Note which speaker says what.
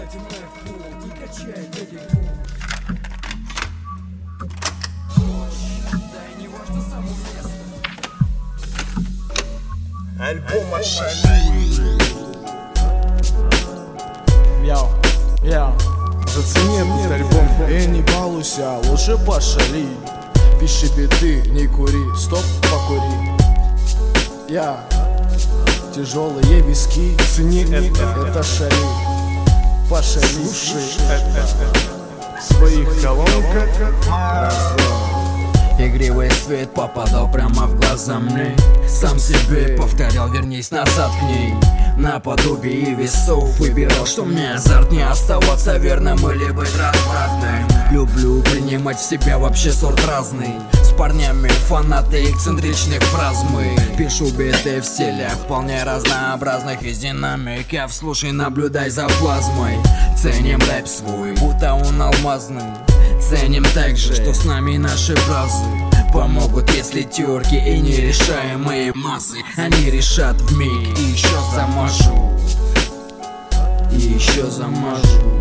Speaker 1: Обязательно в пол и качай это дерьмо. Да и не важно само место.
Speaker 2: Альбом «Ошалеть».
Speaker 3: Зацени этот альбом. Не балуйся, лучше пошали. Пиши биты, не кури, стоп, покури. Тяжелые виски,
Speaker 2: Цени
Speaker 3: это шали. Пошали,
Speaker 2: Слушай в своих колонках.
Speaker 4: Игривый свет попадал прямо в глаза мне. Сам себе повторял, вернись назад к ней. Наподобие весов выбирал, что мне азарт не оставаться верным или быть развратным. Люблю принимать в себя вообще сорт разный. С парнями фанаты эксцентричных фраз мы. Пишу биты в стилях вполне разнообразных. Из динамиков слушай, наблюдай за плазмой. Ценим рэп свой, будто он алмазный. Ценим также, что с нами наши фразы помогут, если терки и нерешаемые массы. Они решат вмиг. И еще замажу, и еще замажу.